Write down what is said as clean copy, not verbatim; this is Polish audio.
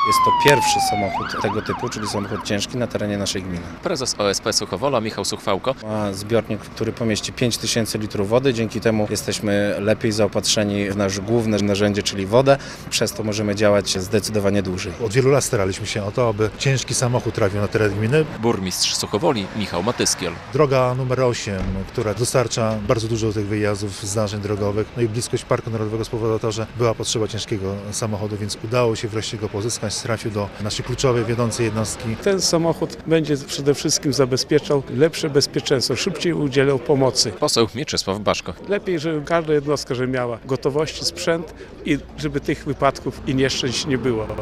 Jest to pierwszy samochód tego typu, czyli samochód ciężki na terenie naszej gminy. Prezes OSP Suchowola Michał Suchwałko. Ma zbiornik, który pomieści 5000 litrów wody, dzięki temu jesteśmy lepiej zaopatrzeni w nasze główne narzędzie, czyli wodę. Przez to możemy działać zdecydowanie dłużej. Od wielu lat staraliśmy się o to, aby ciężki samochód trafił na teren gminy. Burmistrz Suchowoli Michał Matyskiel. Droga numer 8, która dostarcza bardzo dużo tych wyjazdów, zdarzeń drogowych, no i bliskość Parku Narodowego spowodowała to, że była potrzeba ciężkiego samochodu, więc udało się wreszcie go pozyskać. Trafił do naszej kluczowej, wiodącej jednostki. Ten samochód będzie przede wszystkim zabezpieczał lepsze bezpieczeństwo, szybciej udzielał pomocy. Poseł Mieczysław Baszko. Lepiej, żeby każda jednostka miała gotowości sprzęt i żeby tych wypadków i nieszczęść nie było.